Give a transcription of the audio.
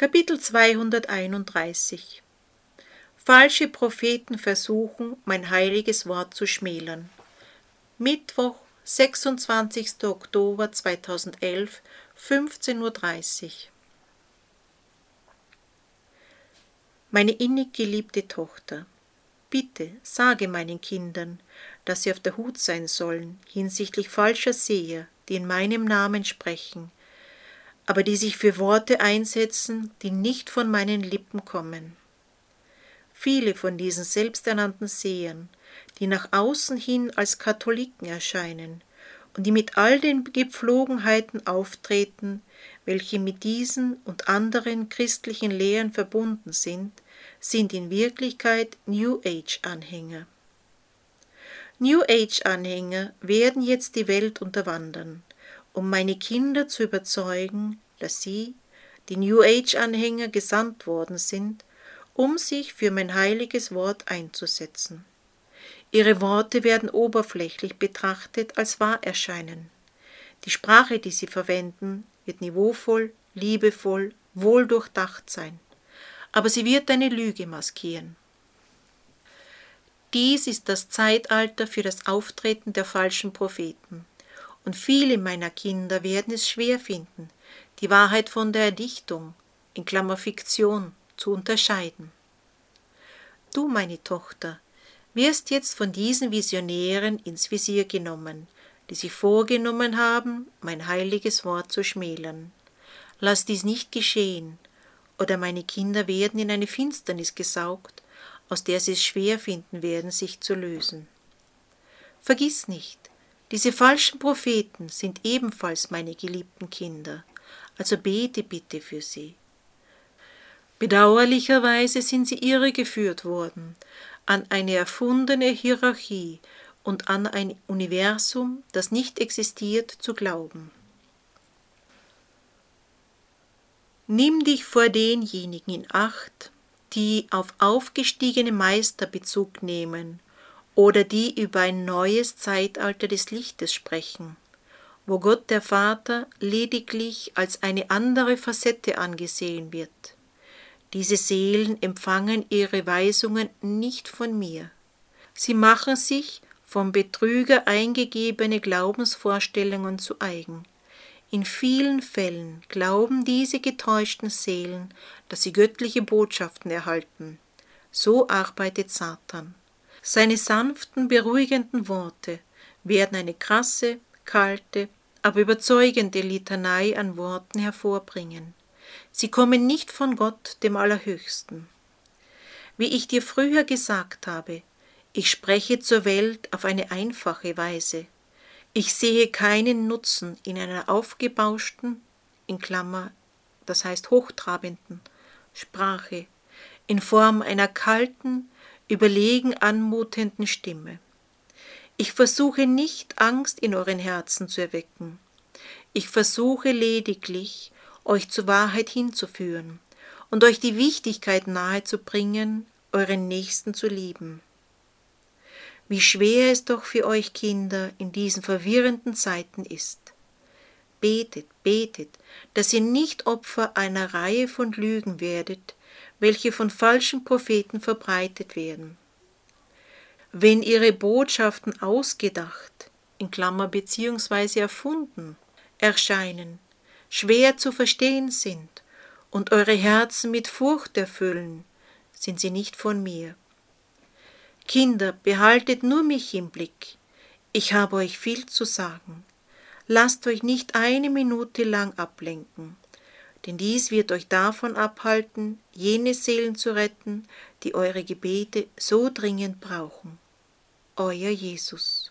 Kapitel 231 Falsche Propheten versuchen, mein heiliges Wort zu schmälern. Mittwoch, 26. Oktober 2011, 15:30 Uhr. Meine innig geliebte Tochter, bitte sage meinen Kindern, dass sie auf der Hut sein sollen hinsichtlich falscher Seher, die in meinem Namen sprechen, aber die sich für Worte einsetzen, die nicht von meinen Lippen kommen. Viele von diesen selbsternannten Sehern, die nach außen hin als Katholiken erscheinen und die mit all den Gepflogenheiten auftreten, welche mit diesen und anderen christlichen Lehren verbunden sind in Wirklichkeit New Age-Anhänger. New Age-Anhänger werden jetzt die Welt unterwandern, um meine Kinder zu überzeugen, dass sie, die New Age-Anhänger, gesandt worden sind, um sich für mein heiliges Wort einzusetzen. Ihre Worte werden oberflächlich betrachtet als wahr erscheinen. Die Sprache, die sie verwenden, wird niveauvoll, liebevoll, wohldurchdacht sein, aber sie wird eine Lüge maskieren. Dies ist das Zeitalter für das Auftreten der falschen Propheten, und viele meiner Kinder werden es schwer finden, die Wahrheit von der Erdichtung, in Klammer Fiktion, zu unterscheiden. Du, meine Tochter, wirst jetzt von diesen Visionären ins Visier genommen, die sich vorgenommen haben, mein heiliges Wort zu schmälern. Lass dies nicht geschehen, oder meine Kinder werden in eine Finsternis gesaugt, aus der sie es schwer finden werden, sich zu lösen. Vergiss nicht, diese falschen Propheten sind ebenfalls meine geliebten Kinder, also bete bitte für sie. Bedauerlicherweise sind sie irregeführt worden, an eine erfundene Hierarchie und an ein Universum, das nicht existiert, zu glauben. Nimm dich vor denjenigen in Acht, die auf aufgestiegene Meister Bezug nehmen oder die über ein neues Zeitalter des Lichtes sprechen, wo Gott der Vater lediglich als eine andere Facette angesehen wird. Diese Seelen empfangen ihre Weisungen nicht von mir. Sie machen sich vom Betrüger eingegebene Glaubensvorstellungen zu eigen. In vielen Fällen glauben diese getäuschten Seelen, dass sie göttliche Botschaften erhalten. So arbeitet Satan. Seine sanften, beruhigenden Worte werden eine krasse, kalte, aber überzeugende Litanei an Worten hervorbringen. Sie kommen nicht von Gott, dem Allerhöchsten. Wie ich dir früher gesagt habe, ich spreche zur Welt auf eine einfache Weise. Ich sehe keinen Nutzen in einer aufgebauschten, in Klammer, das heißt hochtrabenden, Sprache, in Form einer kalten, überlegen anmutenden Stimme. Ich versuche nicht, Angst in euren Herzen zu erwecken. Ich versuche lediglich, euch zur Wahrheit hinzuführen und euch die Wichtigkeit nahezubringen, euren Nächsten zu lieben. Wie schwer es doch für euch Kinder in diesen verwirrenden Zeiten ist. Betet, betet, dass ihr nicht Opfer einer Reihe von Lügen werdet, welche von falschen Propheten verbreitet werden. Wenn ihre Botschaften ausgedacht, in Klammer beziehungsweise erfunden, erscheinen, schwer zu verstehen sind und eure Herzen mit Furcht erfüllen, sind sie nicht von mir. Kinder, behaltet nur mich im Blick. Ich habe euch viel zu sagen. Lasst euch nicht eine Minute lang ablenken, denn dies wird euch davon abhalten, jene Seelen zu retten, die eure Gebete so dringend brauchen. Euer Jesus.